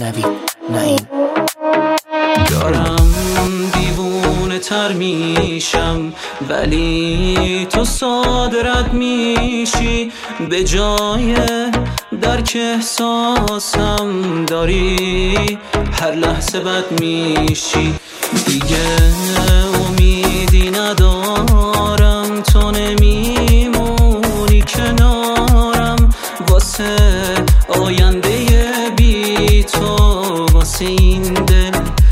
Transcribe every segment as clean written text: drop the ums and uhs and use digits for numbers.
موسوی نعیم. دارم دیوونه تر میشم ولی تو صادرت میشی، به جای درک احساسم داری هر لحظه بد میشی. دیگه امیدی ندارم، تو نمیمونی کنارم، واسه آینده بی تو واسه این دل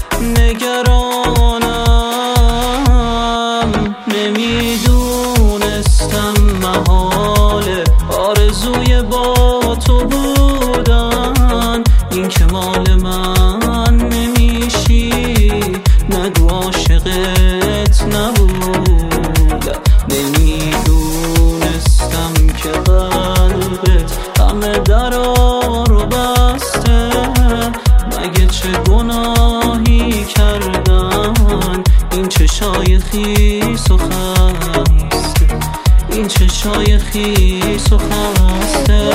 نگرانم. نمیدونستم محاله آرزوی با تو بودن، این که مال من نمیشی نگو عاشقت نبودم. نمیدونستم که قلبت همه درا رو بسته، مگه چه گناهی کردن این چشای خیس و خسته، این چشای خیس و خسته.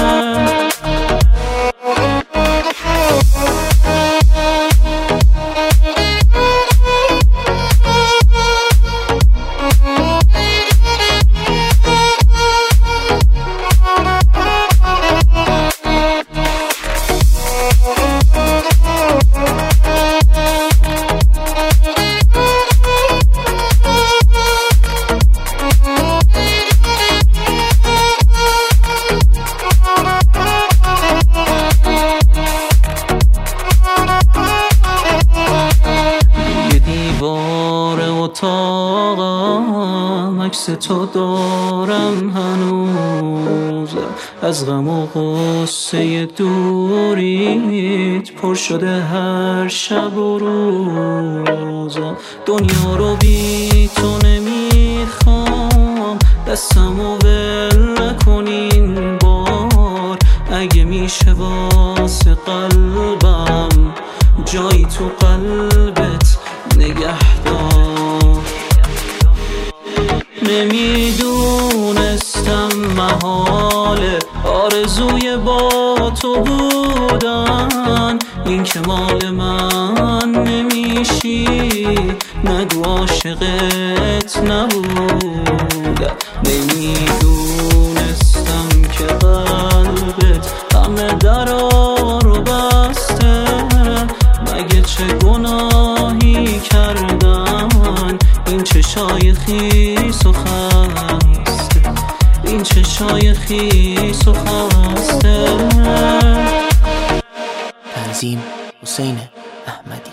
اتاقم عکس تو دارم هنوز، از غم و غصه دوریت پر شده هر شب و روز. دنیا رو بی تو نمیخوام، دستمو ول نکن این بار، اگه میشه واسه قلبم جایی تو قلبت نگهدار. نمیدونستم محاله آرزوی با تو بودن، این که مال من نمیشی نگو عاشقت نبودم. نمیدونستم که قلبت همه درا رو بسته، مگه چه گناهی کردن این چشای خیس و خسته، این چشای خیس و خسته. تنظیم حسین احمدی.